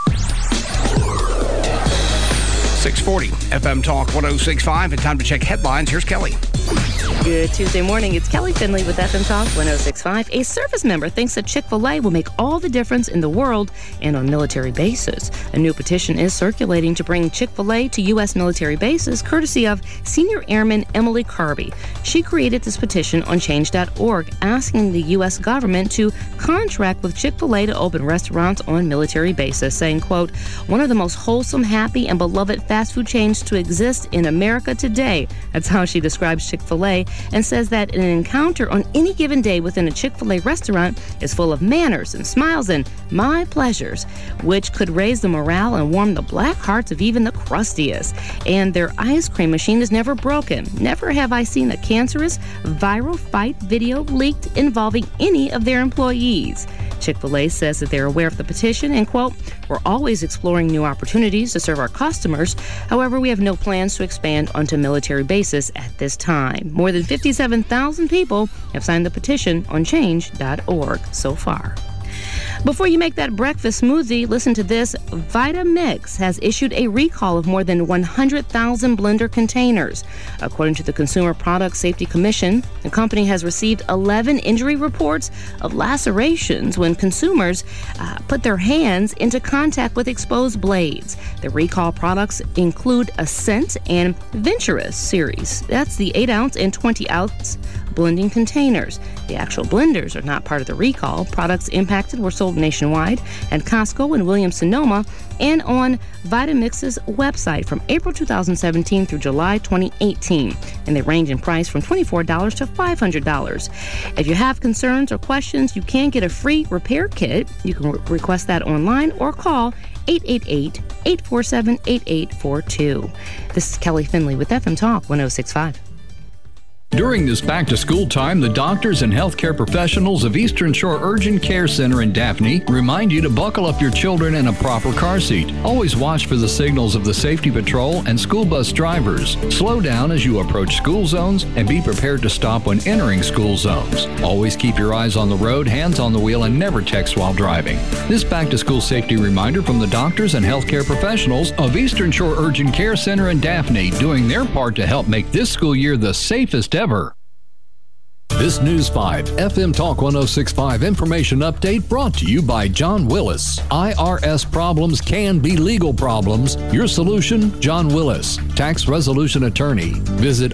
640 FM Talk 106.5, and time to check headlines. Here's Kelly. Good Tuesday morning. It's Kelly Finley with FM Talk 106.5. A service member thinks that Chick-fil-A will make all the difference in the world and on military bases. A new petition is circulating to bring Chick-fil-A to U.S. military bases, courtesy of Senior Airman Emily Carby. She created this petition on change.org, asking the U.S. government to contract with Chick-fil-A to open restaurants on military bases, saying, quote, one of the most wholesome, happy, and beloved fast food chains to exist in America today. That's how she describes Chick-fil-A, and says that an encounter on any given day within a Chick-fil-A restaurant is full of manners and smiles and my pleasures, which could raise the morale and warm the black hearts of even the crustiest. And their ice cream machine is never broken. Never have I seen a cancerous, viral fight video leaked involving any of their employees. Chick-fil-A says that they're aware of the petition and, quote, we're always exploring new opportunities to serve our customers. However, we have no plans to expand onto military bases at this time. More than 57,000 people have signed the petition on change.org so far. Before you make that breakfast smoothie, listen to this. Vitamix has issued a recall of more than 100,000 blender containers. According to the Consumer Product Safety Commission, the company has received 11 injury reports of lacerations when consumers put their hands into contact with exposed blades. The recall products include Ascent and Venturous series. That's the 8-ounce and 20-ounce blending containers. The actual blenders are not part of the recall. Products impacted were sold nationwide at Costco and Williams-Sonoma and on Vitamix's website from April 2017 through July 2018. And they range in price from $24 to $500. If you have concerns or questions, you can get a free repair kit. You can request that online or call 888-847-8842. This is Kelly Finley with FM Talk 106.5. During this back-to-school time, the doctors and healthcare professionals of Eastern Shore Urgent Care Center in Daphne remind you to buckle up your children in a proper car seat. Always watch for the signals of the safety patrol and school bus drivers. Slow down as you approach school zones and be prepared to stop when entering school zones. Always keep your eyes on the road, hands on the wheel, and never text while driving. This back-to-school safety reminder from the doctors and healthcare professionals of Eastern Shore Urgent Care Center in Daphne, doing their part to help make this school year the safest ever. This News 5 FM Talk 106.5 information update brought to you by John Willis. IRS problems can be legal problems. Your solution, John Willis, tax resolution attorney. Visit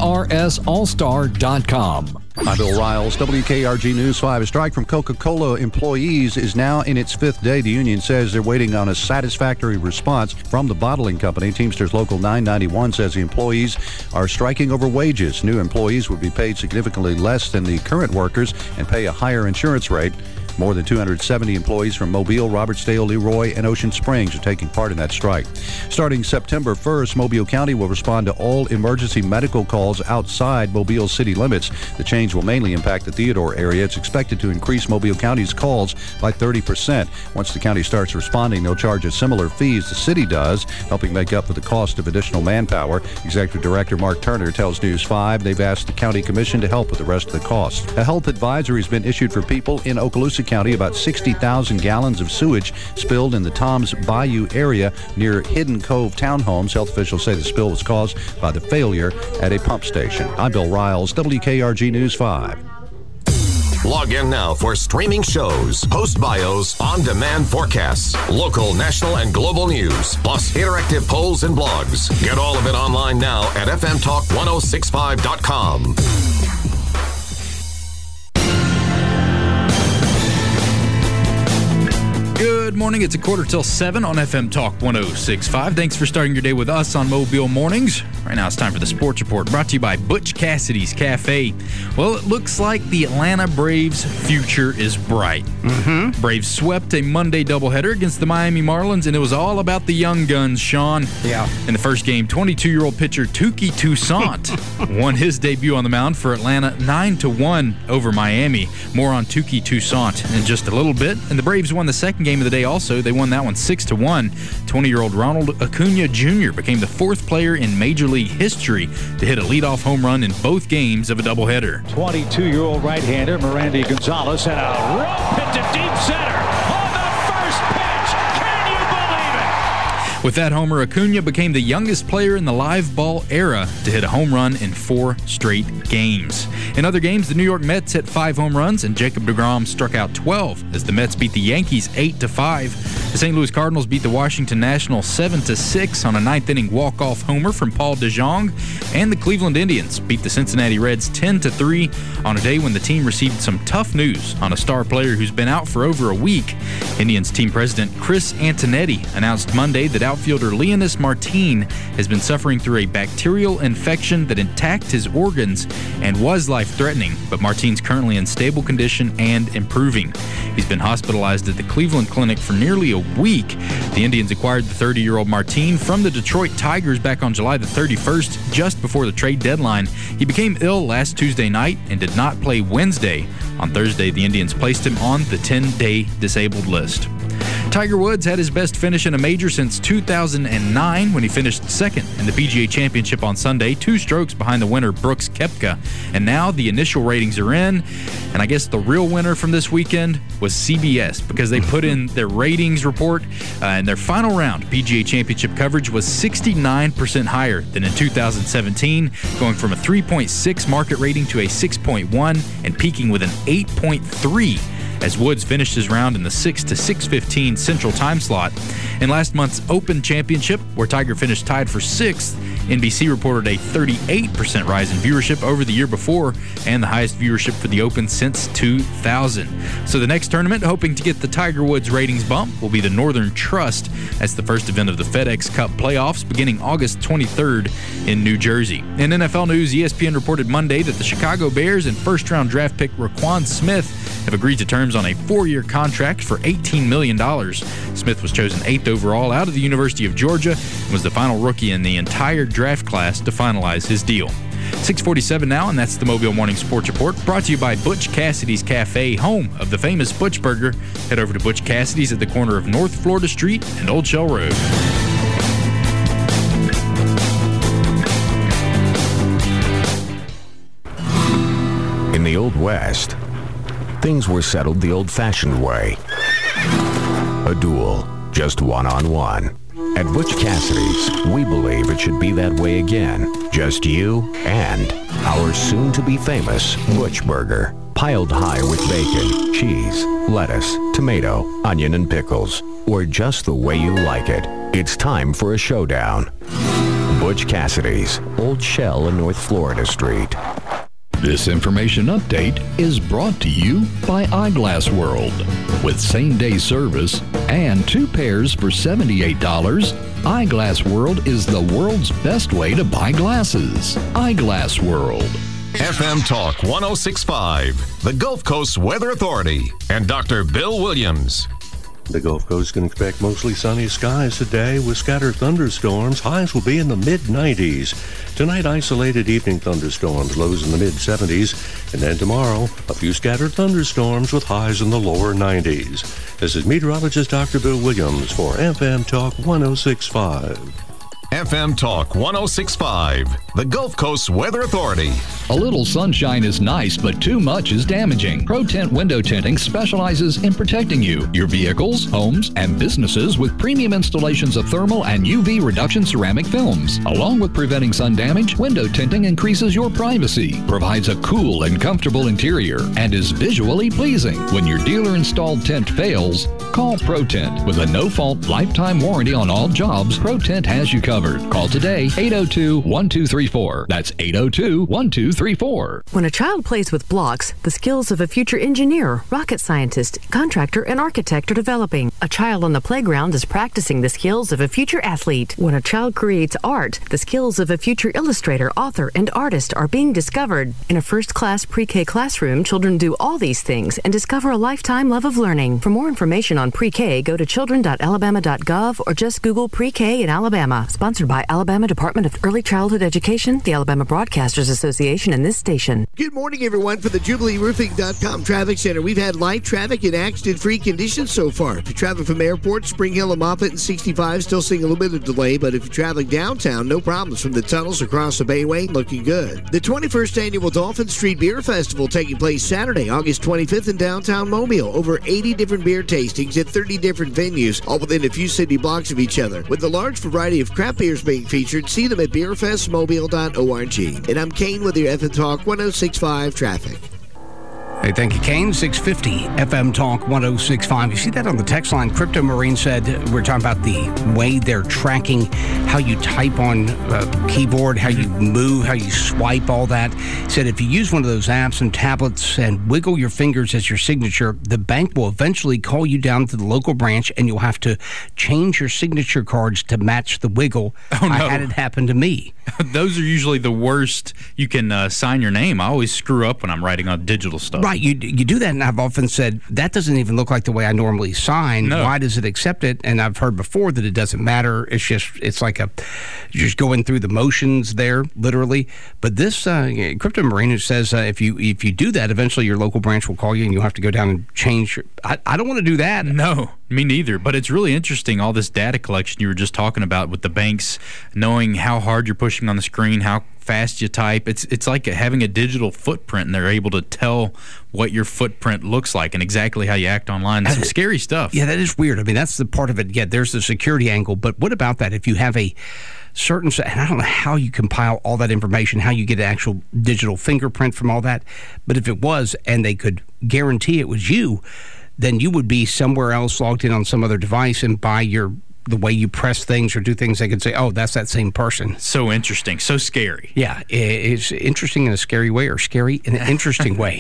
IRSallstar.com. I'm Bill Riles, WKRG News 5. A strike from Coca-Cola employees is now in its 5th day. The union says they're waiting on a satisfactory response from the bottling company. Teamsters Local 991 says the employees are striking over wages. New employees would be paid significantly less than the current workers and pay a higher insurance rate. More than 270 employees from Mobile, Robertsdale, Leroy, and Ocean Springs are taking part in that strike. Starting September 1st, Mobile County will respond to all emergency medical calls outside Mobile city limits. The change will mainly impact the Theodore area. It's expected to increase Mobile County's calls by 30%. Once the county starts responding, they'll charge a similar fee as the city does, helping make up for the cost of additional manpower. Executive Director Mark Turner tells News 5 they've asked the county commission to help with the rest of the cost. A health advisory has been issued for people in Okaloosa County. About 60,000 gallons of sewage spilled in the Toms Bayou area near Hidden Cove Townhomes. Health officials say the spill was caused by the failure at a pump station. I'm Bill Riles, WKRG News 5. Log in now for streaming shows, post bios, on-demand forecasts, local, national, and global news, plus interactive polls and blogs. Get all of it online now at fmtalk1065.com. Good Good morning. It's 6:45 on FM Talk 106.5. Thanks for starting your day with us on Mobile Mornings. Right now it's time for the Sports Report, brought to you by Butch Cassidy's Cafe. Well, it looks like the Atlanta Braves' future is bright. Mm-hmm. Braves swept a Monday doubleheader against the Miami Marlins, and it was all about the young guns, Sean. Yeah. In the first game, 22-year-old pitcher Touki Toussaint won his debut on the mound for Atlanta 9-1 over Miami. More on Touki Toussaint in just a little bit. And the Braves won the second game of the day also. They won that one 6-1. 20-year-old Ronald Acuna Jr. became the fourth player in Major League history to hit a leadoff home run in both games of a doubleheader. 22-year-old right-hander Merandy Gonzalez and a rope hit to deep center on the first pitch. Can you believe it? With that homer, Acuna became the youngest player in the live ball era to hit a home run in 4 straight games. In other games, the New York Mets hit 5 home runs, and Jacob deGrom struck out 12 as the Mets beat the Yankees 8-5. The St. Louis Cardinals beat the Washington Nationals 7-6 on a ninth-inning walk-off homer from Paul DeJong, and the Cleveland Indians beat the Cincinnati Reds 10-3 on a day when the team received some tough news on a star player who's been out for over a week. Indians team president Chris Antonetti announced Monday that outfielder Leonys Martin has been suffering through a bacterial infection that attacked his organs and was life-threatening, but Martin's currently in stable condition and improving. He's been hospitalized at the Cleveland Clinic for nearly a week. The Indians acquired the 30-year-old Martin from the Detroit Tigers back on July the 31st, just before the trade deadline. He became ill last Tuesday night and did not play Wednesday. On Thursday, the Indians placed him on the 10-day disabled list. Tiger Woods had his best finish in a major since 2009 when he finished second in the PGA Championship on Sunday, 2 strokes behind the winner Brooks Koepka. And now the initial ratings are in, and I guess the real winner from this weekend was CBS, because they put in their ratings report, and their final round PGA Championship coverage was 69% higher than in 2017, going from a 3.6 market rating to a 6.1 and peaking with an 8.3 as Woods finished his round in the 6 to 6:15 Central Time slot. In last month's Open Championship, where Tiger finished tied for 6th, NBC reported a 38% rise in viewership over the year before, and the highest viewership for the Open since 2000. So the next tournament, hoping to get the Tiger Woods ratings bump, will be the Northern Trust. That's the first event of the FedEx Cup playoffs, beginning August 23rd in New Jersey. In NFL news, ESPN reported Monday that the Chicago Bears and first-round draft pick Roquan Smith have agreed to terms on a 4-year contract for $18 million. Smith was chosen 8th overall out of the University of Georgia and was the final rookie in the entire draft class to finalize his deal. 6:47 now, and that's the Mobile Morning Sports Report, brought to you by Butch Cassidy's Cafe, home of the famous Butch Burger. Head over to Butch Cassidy's at the corner of North Florida Street and Old Shell Road. In the Old West, things were settled the old-fashioned way. A duel, just one-on-one. At Butch Cassidy's, we believe it should be that way again. Just you and our soon-to-be famous Butch Burger. Piled high with bacon, cheese, lettuce, tomato, onion, and pickles. Or just the way you like it. It's time for a showdown. Butch Cassidy's, Old Shell and North Florida Street. This information update is brought to you by Eyeglass World. With same-day service and 2 pairs for $78, Eyeglass World is the world's best way to buy glasses. Eyeglass World. FM Talk 106.5, the Gulf Coast Weather Authority, and Dr. Bill Williams. The Gulf Coast can expect mostly sunny skies today with scattered thunderstorms. Highs will be in the mid-90s. Tonight, isolated evening thunderstorms, lows in the mid-70s. And then tomorrow, a few scattered thunderstorms with highs in the lower 90s. This is meteorologist Dr. Bill Williams for FM Talk 106.5. FM Talk 106.5, the Gulf Coast Weather Authority. A little sunshine is nice, but too much is damaging. ProTint Window Tinting specializes in protecting you, your vehicles, homes, and businesses with premium installations of thermal and UV reduction ceramic films. Along with preventing sun damage, window tinting increases your privacy, provides a cool and comfortable interior, and is visually pleasing. When your dealer-installed tint fails, Call ProTint. With a no-fault lifetime warranty on all jobs, ProTint has you covered. Call today, 802-1234. That's 802-1234. When a child plays with blocks, the skills of a future engineer, rocket scientist, contractor, and architect are developing. A child on the playground is practicing the skills of a future athlete. When a child creates art, the skills of a future illustrator, author, and artist are being discovered. In a first-class pre-K classroom, children do all these things and discover a lifetime love of learning. For more information on pre-K, go to children.alabama.gov or just Google pre-K in Alabama. Sponsored by Alabama Department of Early Childhood Education, the Alabama Broadcasters Association, and this station. Good morning, everyone. For the JubileeRoofing.com Traffic Center, we've had light traffic in accident-free conditions so far. If you're traveling from airport, Spring Hill and Moffett and 65, still seeing a little bit of delay, but if you're traveling downtown, no problems from the tunnels across the Bayway, looking good. The 21st Annual Dolphin Street Beer Festival taking place Saturday, August 25th in downtown Mobile. Over 80 different beer tastings at 30 different venues, all within a few city blocks of each other. With a large variety of craft beers being featured, see them at beerfestmobile.org. And I'm Kane with your FM Talk 106.5 Traffic. Hey, thank you, Kane. 650 FM Talk 106.5. You see that on the text line? Crypto Marine said we're talking about the way they're tracking how you type on keyboard, how you move, how you swipe, all that. He said if you use one of those apps and tablets and wiggle your fingers as your signature, the bank will eventually call you down to the local branch and you'll have to change your signature cards to match the wiggle. Oh, no. I had it happen to me. Those are usually the worst. You can sign your name. I always screw up when I'm writing on digital stuff. Right, you do that, and I've often said, that doesn't even look like the way I normally sign. No. Why does it accept it? And I've heard before that it doesn't matter. It's like you're just going through the motions there, literally. But this Crypto Marine says if you do that, eventually your local branch will call you, and you'll have to go down and change. I don't want to do that. No, me neither. But it's really interesting, all this data collection you were just talking about with the banks, knowing how hard you're pushing on the screen, how fast you type. It's like having a digital footprint, and they're able to tell what your footprint looks like and exactly how you act online. It's some scary stuff. Yeah, that is weird. I mean, that's the part of it. Yeah, there's the security angle, but what about that? If you have a certain, and I don't know how you compile all that information, how you get an actual digital fingerprint from all that, but if it was, and they could guarantee it was you, then you would be somewhere else logged in on some other device, and by the way you press things or do things, they could say, oh, that's that same person. So interesting. So scary. Yeah, it's interesting in a scary way, or scary in an interesting way.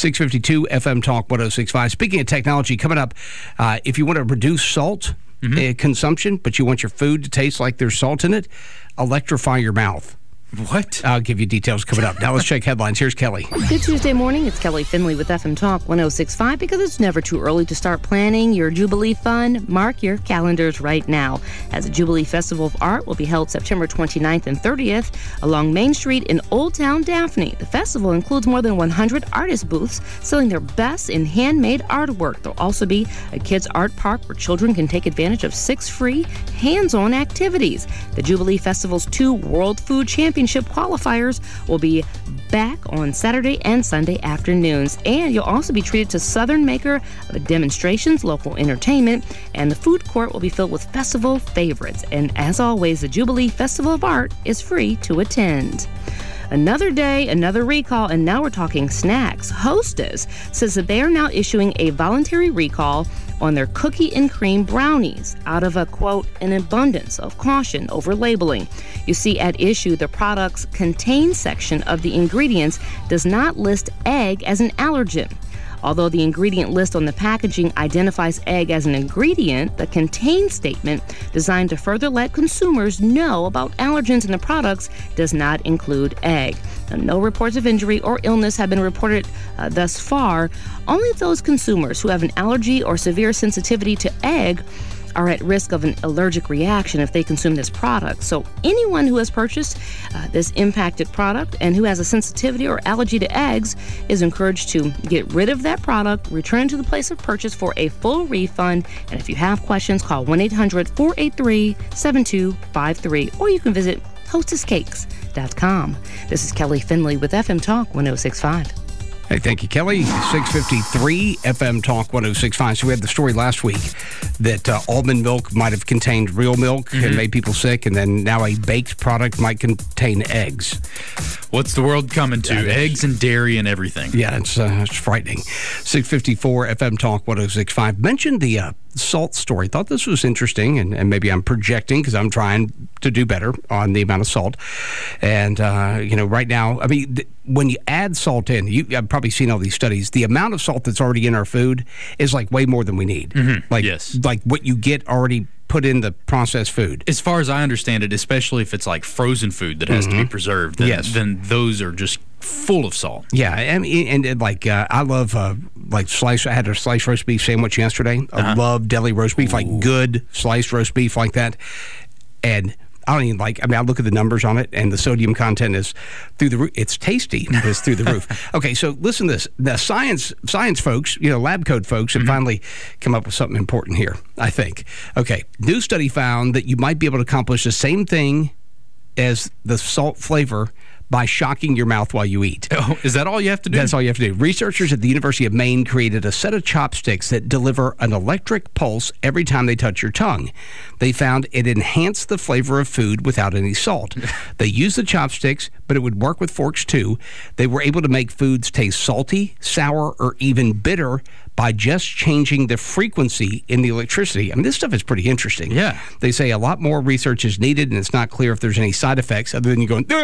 652 FM Talk 106.5. Speaking of technology, coming up, if you want to reduce salt consumption, but you want your food to taste like there's salt in it, electrify your mouth. What? I'll give you details coming up. Now let's check headlines. Here's Kelly. Good Tuesday morning. It's Kelly Finley with FM Talk 106.5. Because it's never too early to start planning your Jubilee fun, mark your calendars right now, as the Jubilee Festival of Art will be held September 29th and 30th along Main Street in Old Town Daphne. The festival includes more than 100 artist booths selling their best in handmade artwork. There'll also be a kids' art park where children can take advantage of 6 free hands-on activities. The Jubilee Festival's 2 World Food Championship qualifiers will be back on Saturday and Sunday afternoons. And you'll also be treated to Southern Maker demonstrations, local entertainment, and the food court will be filled with festival favorites. And as always, the Jubilee Festival of Art is free to attend. Another day, another recall, and now we're talking snacks. Hostess says that they are now issuing a voluntary recall on their cookie and cream brownies out of a, quote, an abundance of caution over labeling. You see, at issue, the product's contain section of the ingredients does not list egg as an allergen. Although the ingredient list on the packaging identifies egg as an ingredient, the contain statement, designed to further let consumers know about allergens in the products, does not include egg. Now, no reports of injury or illness have been reported thus far. Only those consumers who have an allergy or severe sensitivity to egg are at risk of an allergic reaction if they consume this product. So anyone who has purchased this impacted product and who has a sensitivity or allergy to eggs is encouraged to get rid of that product, return to the place of purchase for a full refund, and if you have questions, call 1-800-483-7253, or you can visit hostesscakes.com. This is Kelly Finley with FM Talk 106.5. Hey, thank you, Kelly. 653 FM Talk 106.5. So we had the story last week that almond milk might have contained real milk and made people sick, and then now a baked product might contain eggs. What's the world coming to? Eggs and dairy and everything. Yeah, it's frightening. 654 FM Talk 106.5. Mentioned the salt story. Thought this was interesting, and maybe I'm projecting because I'm trying to do better on the amount of salt. And, right now, I mean, when you add salt in, I've probably seen all these studies, the amount of salt that's already in our food is like way more than we need. Mm-hmm. Like what you get already put in the processed food. As far as I understand it, especially if it's like frozen food that has to be preserved, then those are just full of salt. Yeah, I love slice. I had a sliced roast beef sandwich yesterday. I love deli roast beef, like good sliced roast beef like that. And I don't even I look at the numbers on it, and the sodium content is through the roof. It's tasty. It's through the roof. Okay, so listen to this. The science folks, lab coat folks, have finally come up with something important here, I think. Okay, new study found that you might be able to accomplish the same thing as the salt flavor by shocking your mouth while you eat. Oh, is that all you have to do? That's all you have to do. Researchers at the University of Maine created a set of chopsticks that deliver an electric pulse every time they touch your tongue. They found it enhanced the flavor of food without any salt. They used the chopsticks, but it would work with forks too. They were able to make foods taste salty, sour, or even bitter by just changing the frequency in the electricity. I mean, this stuff is pretty interesting. Yeah. They say a lot more research is needed, and it's not clear if there's any side effects other than you going,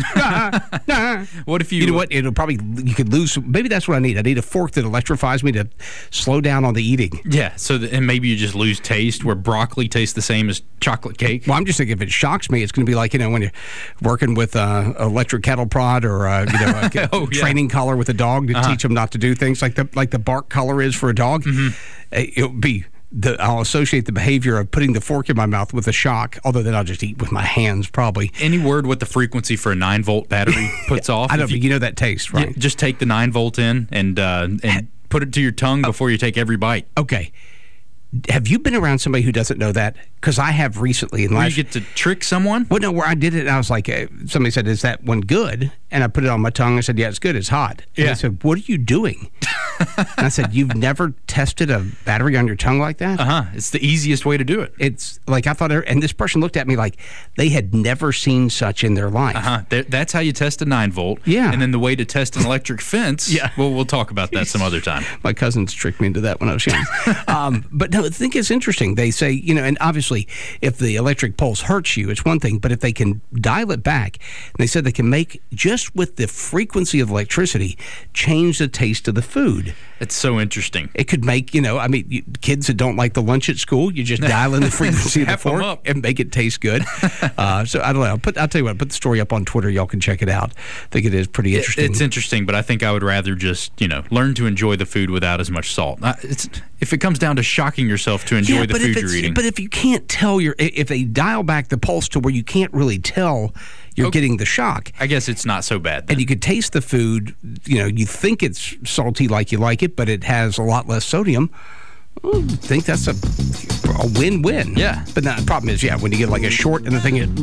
What if you... You know what? It'll probably... You could lose... Maybe that's what I need. I need a fork that electrifies me to slow down on the eating. Yeah, and maybe you just lose taste, where broccoli tastes the same as chocolate cake. Well, I'm just thinking if it shocks me, it's going to be like, when you're working with electric cattle prod or, a training collar with a dog to teach them not to do things like the bark collar is for a dog. It'll be... I'll associate the behavior of putting the fork in my mouth with a shock, although then I'll just eat with my hands probably. Any word what the frequency for a 9-volt battery puts off? I don't know, you know that taste, right? Yeah, just take the 9-volt in and put it to your tongue before you take every bite. Okay. Have you been around somebody who doesn't know that? Because I have recently. Where you get to trick someone? Well, no, where I did it, and I was like, somebody said, is that one good? And I put it on my tongue. I said, yeah, it's good. It's hot. And Yeah. I said, what are you doing? And I said, you've never tested a battery on your tongue like that? It's the easiest way to do it. It's like I thought, and this person looked at me like they had never seen such in their life. That's how you test a 9-volt. Yeah. And then the way to test an electric fence, well, we'll talk about that some other time. My cousins tricked me into that when I was young. But no, I think it's interesting. They say, and obviously if the electric pulse hurts you, it's one thing, but if they can dial it back, they said they can make, just with the frequency of electricity, change the taste of the food. It's so interesting. It could make, kids that don't like the lunch at school, you just dial in the frequency of the fork and make it taste good. So I don't know. I'll tell you what, I'll put the story up on Twitter. Y'all can check it out. I think it is pretty interesting. It's interesting, but I think I would rather just, learn to enjoy the food without as much salt. If it comes down to shocking yourself to enjoy the food you're eating. But if you can't tell, if they dial back the pulse to where you can't really tell you're getting the shock. I guess it's not so bad then. And you could taste the food, you think it's salty like you like it, but it has a lot less sodium. I think that's a win-win. Yeah. But the problem is, when you get like a short and the thing is...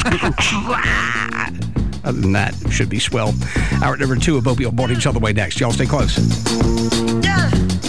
Other than that, it should be swell. Hour number 2 of Mobile Mornings on the way next. Y'all stay close. Yeah.